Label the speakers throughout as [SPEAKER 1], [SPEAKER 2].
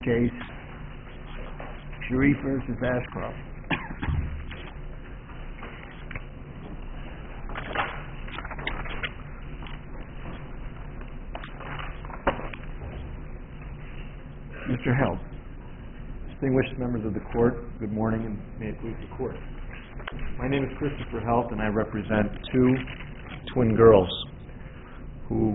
[SPEAKER 1] Case, Sharif versus Ashcroft. Mr. Held.
[SPEAKER 2] Distinguished members of the court, good morning and may it please the court. My name is Christopher Helt and I represent two twin girls who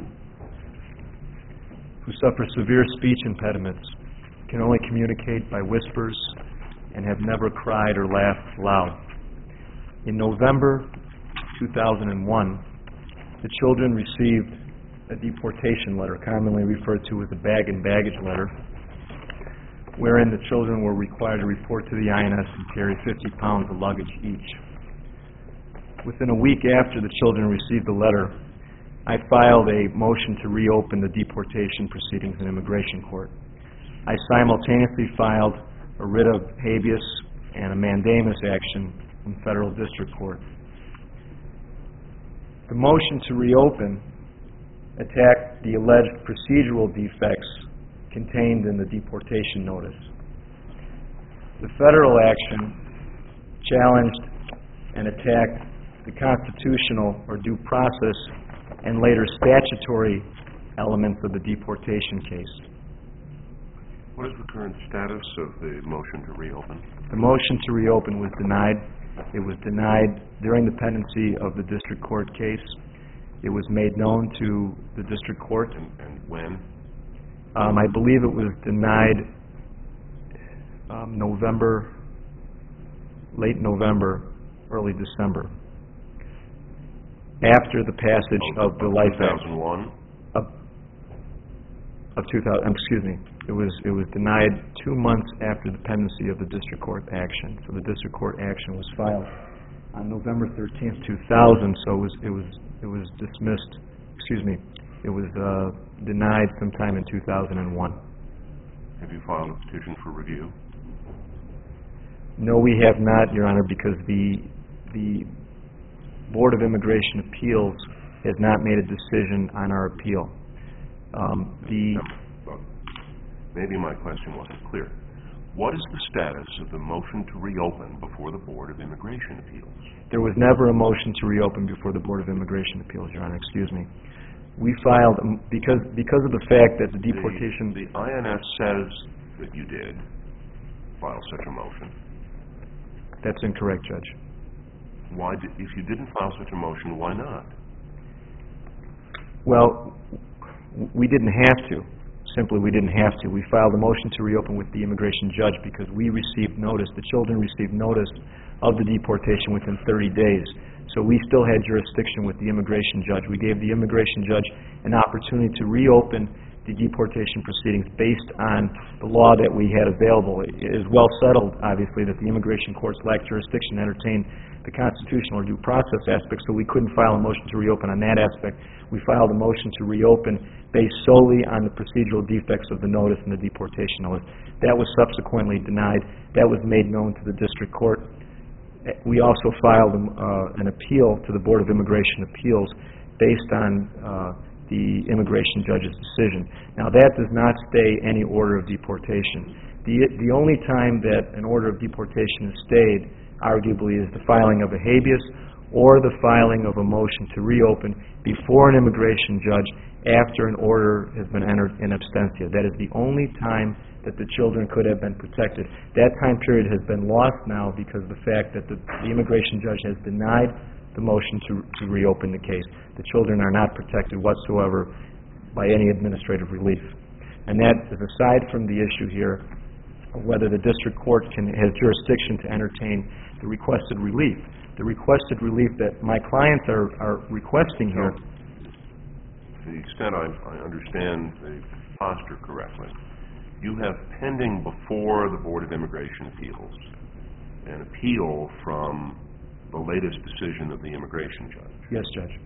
[SPEAKER 2] suffer severe speech impediments, can only communicate by whispers, and have never cried or laughed loud. In November 2001, the children received a deportation letter, commonly referred to as a bag and baggage letter, wherein the children were required to report to the INS and carry 50 pounds of luggage each. Within a week after the children received the letter, I filed a motion to reopen the deportation proceedings in immigration court. I simultaneously filed a writ of habeas and a mandamus action in federal district court. The motion to reopen attacked the alleged procedural defects contained in the deportation notice. The federal action challenged and attacked the constitutional or due process and later statutory elements of the deportation case.
[SPEAKER 3] What is the current status of the motion to reopen?
[SPEAKER 2] The motion to reopen was denied. It was denied during the pendency of the district court case. It was made known to the district court.
[SPEAKER 3] And when?
[SPEAKER 2] I believe it was denied late November, early December, after the passage of the Life Act.
[SPEAKER 3] 2001?
[SPEAKER 2] Of 2000, excuse me. It was denied 2 months after the pendency of the district court action. So the district court action was filed on November 13th, 2000. So it was dismissed. Excuse me. It was denied sometime in 2001.
[SPEAKER 3] Have you filed a petition for review?
[SPEAKER 2] No, we have not, Your Honor, because the Board of Immigration Appeals has not made a decision on our appeal.
[SPEAKER 3] Maybe my question wasn't clear. What is the status of the motion to reopen before the Board of Immigration Appeals?
[SPEAKER 2] There was never a motion to reopen before the Board of Immigration Appeals, Your Honor. Excuse me. We filed because of the fact that the deportation.
[SPEAKER 3] The INS says that you did file such a motion.
[SPEAKER 2] That's incorrect, Judge.
[SPEAKER 3] If you didn't file such a motion, why not?
[SPEAKER 2] Well, we didn't have to. Simply, we didn't have to. We filed a motion to reopen with the immigration judge because we received notice, the children received notice of the deportation within 30 days. So we still had jurisdiction with the immigration judge. We gave the immigration judge an opportunity to reopen the deportation proceedings based on the law that we had available. It is well settled, obviously, that the immigration courts lack jurisdiction to entertain the constitutional or due process aspect, so we couldn't file a motion to reopen on that aspect. We filed a motion to reopen based solely on the procedural defects of the notice and the deportation notice. That was subsequently denied. That was made known to the district court. We also filed an appeal to the Board of Immigration Appeals based on the immigration judge's decision. Now, that does not stay any order of deportation. The only time that an order of deportation is stayed, arguably, is the filing of a habeas or the filing of a motion to reopen before an immigration judge after an order has been entered in absentia. That is the only time that the children could have been protected. That time period has been lost now because of the fact that the immigration judge has denied the motion to reopen the case. The children are not protected whatsoever by any administrative relief. And that is aside from the issue here of whether the district court has jurisdiction to entertain the requested relief. The requested relief that my clients are requesting here.
[SPEAKER 3] To the extent I understand the posture correctly, you have pending before the Board of Immigration Appeals an appeal from the latest decision of the immigration judge.
[SPEAKER 2] Yes, Judge.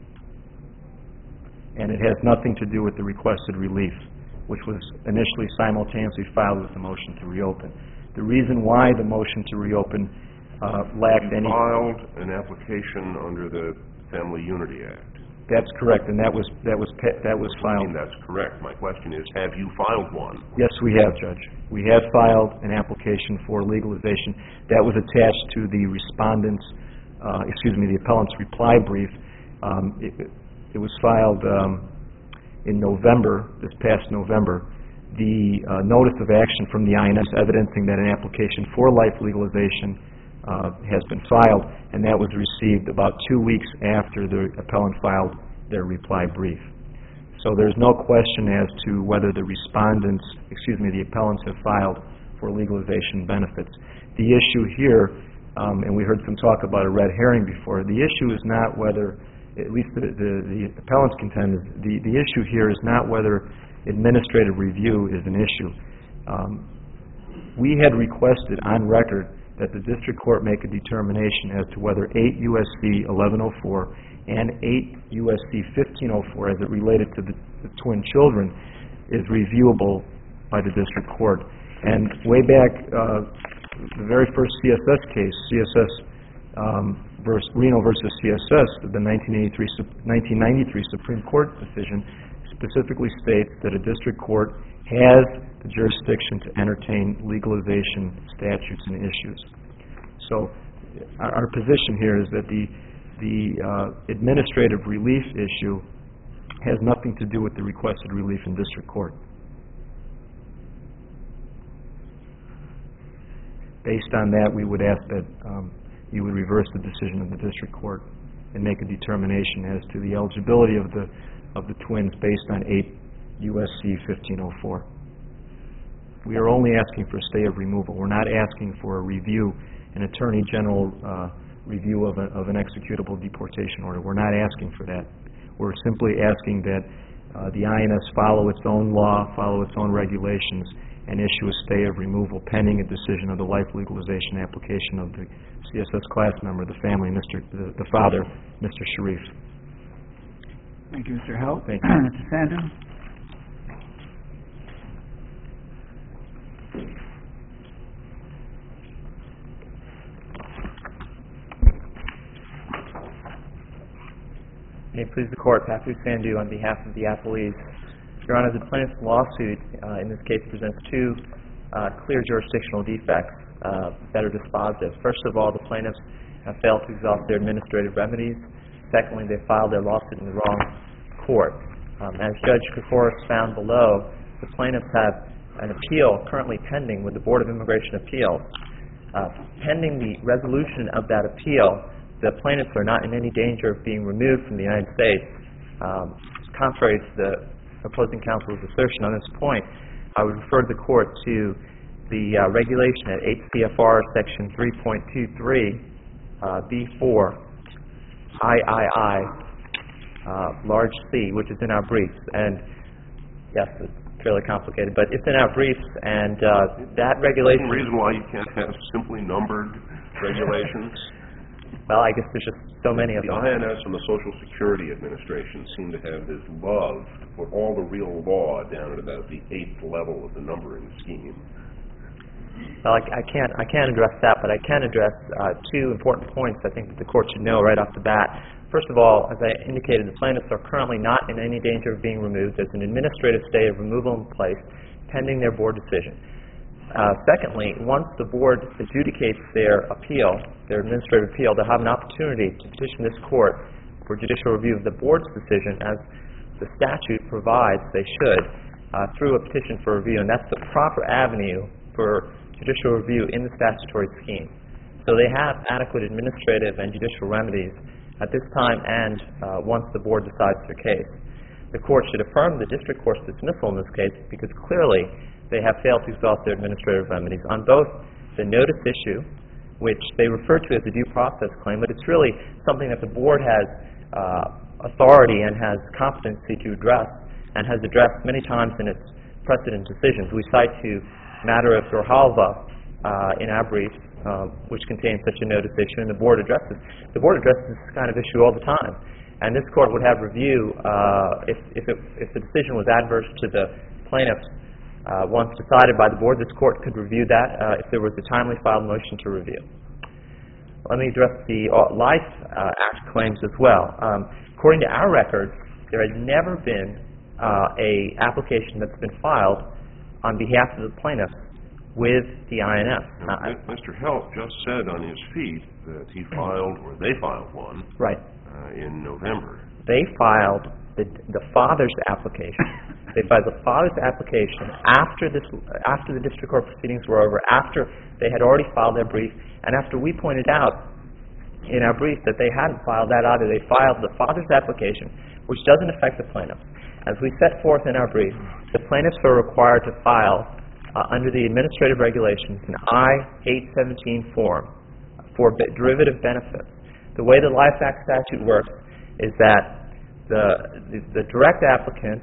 [SPEAKER 2] And it has nothing to do with the requested relief, which was initially simultaneously filed with the motion to reopen. The reason why the motion to reopen lacked any...
[SPEAKER 3] You filed an application under the Family Unity Act.
[SPEAKER 2] That's correct, and that was
[SPEAKER 3] I
[SPEAKER 2] filed.
[SPEAKER 3] mean, that's correct. My question is, have you filed one?
[SPEAKER 2] Yes, we have, Judge. We have filed an application for legalization. That was attached to the the appellant's reply brief. It was filed in November, this past November. The notice of action from the INS evidencing that an application for life legalization has been filed, and that was received about 2 weeks after the appellant filed their reply brief. So there's no question as to whether the appellants have filed for legalization benefits. The issue here, and we heard some talk about a red herring before, the issue is not whether, at least the appellants contend, the issue here is not whether administrative review is an issue. We had requested on record that the district court make a determination as to whether 8 U.S.C. 1104 and 8 U.S.C. 1504, as it related to the twin children, is reviewable by the district court. And way back, the very first CSS case, Reno versus CSS, the 1993 Supreme Court decision, specifically states that a district court has the jurisdiction to entertain legalization statutes and issues. So our position here is that the administrative relief issue has nothing to do with the requested relief in district court. Based on that, we would ask that you would reverse the decision of the district court and make a determination as to the eligibility of the twins based on 8 U.S.C. 1504. We are only asking for a stay of removal. We're not asking for a review, an attorney general review of an executable deportation order. We're not asking for that. We're simply asking that the INS follow its own law, follow its own regulations, and issue a stay of removal pending a decision of the life legalization application of the CSS class member, the family, the father, Mr. Sharif.
[SPEAKER 1] Thank you, Mr. Held.
[SPEAKER 2] Thank you.
[SPEAKER 1] Mr. Sandhu?
[SPEAKER 4] May it please the Court, Patrick Sandhu on behalf of the appellees. Your Honor, the plaintiff's lawsuit in this case presents two clear jurisdictional defects that are dispositive. First of all, the plaintiffs have failed to exhaust their administrative remedies. Secondly, they filed their lawsuit in the wrong court. As Judge Koukouris found below, the plaintiffs have an appeal currently pending with the Board of Immigration Appeals. Pending the resolution of that appeal, the plaintiffs are not in any danger of being removed from the United States. Contrary to the opposing counsel's assertion on this point, I would refer the Court to the regulation at 8 CFR Section 3.23 B4 III large C, which is in our briefs. And yes, it's fairly complicated, but it's in our briefs, and that regulation...
[SPEAKER 3] Is there a reason why you can't have simply numbered regulations?
[SPEAKER 4] Well, I guess there's just so many of them.
[SPEAKER 3] The INS and the Social Security Administration seem to have this love to put all the real law down at about the 8th level of the numbering scheme.
[SPEAKER 4] Well, I can't address that, but I can address two important points I think that the Court should know right off the bat. First of all, as I indicated, the plaintiffs are currently not in any danger of being removed. There's an administrative stay of removal in place pending their board decision. Secondly, once the board adjudicates their appeal, their administrative appeal, they'll have an opportunity to petition this court for judicial review of the board's decision, as the statute provides they should, through a petition for review, and that's the proper avenue for judicial review in the statutory scheme. So they have adequate administrative and judicial remedies at this time and once the board decides their case. The court should affirm the district court's dismissal in this case because clearly they have failed to exhaust their administrative remedies on both the notice issue, which they refer to as a due process claim, but it's really something that the board has authority and has competency to address and has addressed many times in its precedent decisions. We cite to matter of Grijalva in our brief, which contains such a notice issue, and the board addresses this kind of issue all the time. And this court would have review if the decision was adverse to the plaintiffs. Once decided by the board, this court could review that if there was a timely filed motion to review. Let me address the Life Act claims as well. according to our records, there has never been a application that's been filed on behalf of the plaintiff with the INS.
[SPEAKER 3] Mr. Help just said on his feet that he filed, or they filed one,
[SPEAKER 4] right,
[SPEAKER 3] in November.
[SPEAKER 4] They filed the father's application. They filed the father's application after the district court proceedings were over, after they had already filed their brief, and after we pointed out in our brief that they hadn't filed that either. They filed the father's application, which doesn't affect the plaintiff. As we set forth in our brief, the plaintiffs are required to file under the administrative regulations an I-817 form for derivative benefits. The way the Life Act statute works is that the direct applicant,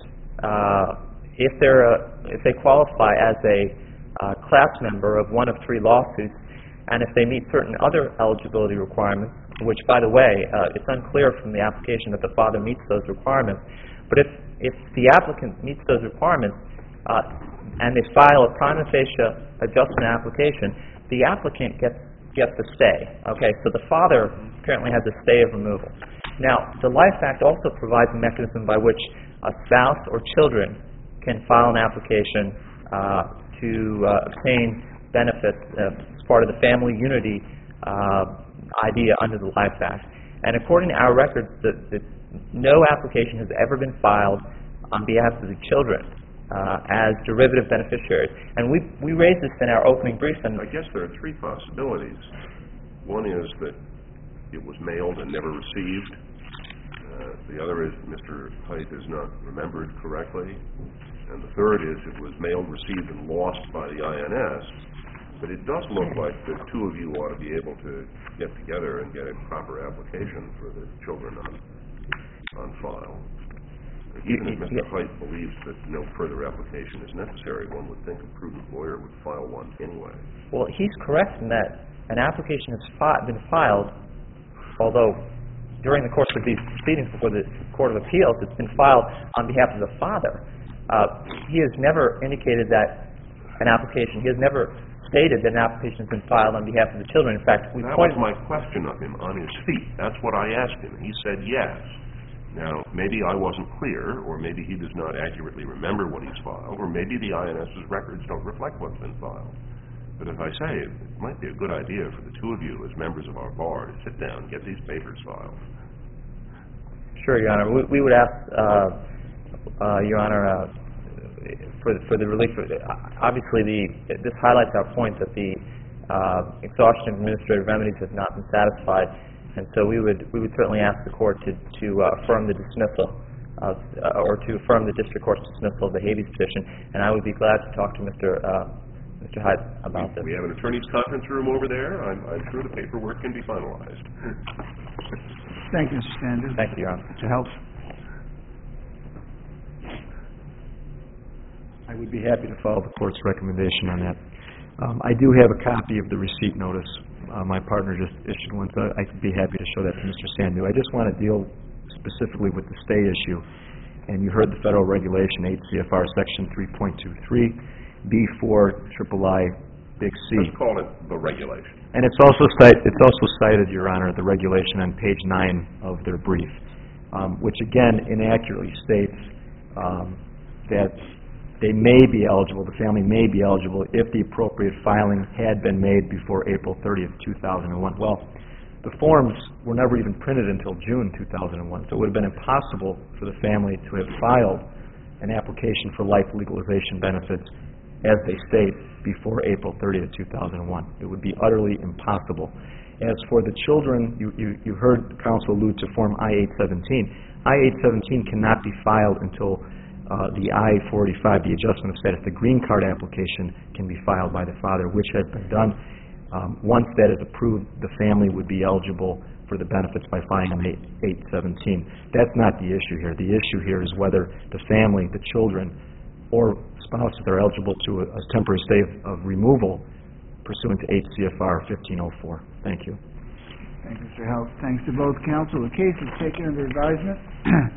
[SPEAKER 4] if they qualify as a class member of one of 3 lawsuits, and if they meet certain other eligibility requirements, which, by the way, it's unclear from the application that the father meets those requirements, but if the applicant meets those requirements and they file a prima facie adjustment application, the applicant gets the stay. Okay, so the father apparently has a stay of removal. Now, the Life Act also provides a mechanism by which a spouse or children can file an application to obtain benefits as part of the family unity idea under the Life Act. And according to our records, no application has ever been filed on behalf of the children as derivative beneficiaries. And we raised this in our opening brief. And
[SPEAKER 3] I guess there are 3 possibilities. One is that it was mailed and never received. The other is Mr. Height is not remembered correctly. And the third is it was mailed, received, and lost by the INS. But it does look like the 2 of you ought to be able to get together and get a proper application for the children on file. Even if Mr. Height believes that no further application is necessary, one would think a prudent lawyer would file one anyway.
[SPEAKER 4] Well, he's correct in that an application has been filed, although during the course of these proceedings before the Court of Appeals, it's been filed on behalf of the father. He has never indicated that an application, he has never stated that an application has been filed on behalf of the children. In fact,
[SPEAKER 3] that was my question of him on his feet. That's what I asked him. He said yes. Now, maybe I wasn't clear, or maybe he does not accurately remember what he's filed, or maybe the INS's records don't reflect what's been filed. But as I say, it might be a good idea for the 2 of you as members of our bar to sit down and get these papers filed.
[SPEAKER 4] Sure, Your Honor. We would ask, Your Honor, for the relief. Obviously, this highlights our point that the exhaustion of administrative remedies has not been satisfied, and so we would certainly ask the court to affirm the dismissal or to affirm the district court's dismissal of the habeas petition. And I would be glad to talk to Mr. Hyde about this.
[SPEAKER 3] We have an attorney's conference room over there. I'm sure the paperwork can be finalized.
[SPEAKER 1] Thank you, Mr. Sanders.
[SPEAKER 4] Thank you, Your Honor.
[SPEAKER 1] Mr. Helps.
[SPEAKER 2] I would be happy to follow the court's recommendation on that. I do have a copy of the receipt notice. My partner just issued one, so I'd be happy to show that to Mr. Sandu. I just want to deal specifically with the stay issue. And you heard the federal regulation, 8 CFR section 3.23, B4 III big C.
[SPEAKER 3] Let's call it the regulation.
[SPEAKER 2] And it's also cited, Your Honor, the regulation on page 9 of their brief, which again inaccurately states that they may be eligible, the family may be eligible, if the appropriate filing had been made before April 30th, 2001. Well, the forms were never even printed until June 2001, so it would have been impossible for the family to have filed an application for life legalization benefits, as they state, before April 30th, 2001. It would be utterly impossible. As for the children, you heard counsel allude to Form I-817. I-817 cannot be filed until the I-485, the adjustment of status, the green card application, can be filed by the father, which has been done. Once that is approved, the family would be eligible for the benefits by filing I-817. That's not the issue here. The issue here is whether the family, the children, or spouses are eligible to a temporary stay of removal pursuant to 8 CFR 1504. Thank you.
[SPEAKER 1] Thank you, Mr. Helps. Thanks to both counsel. The case is taken under advisement.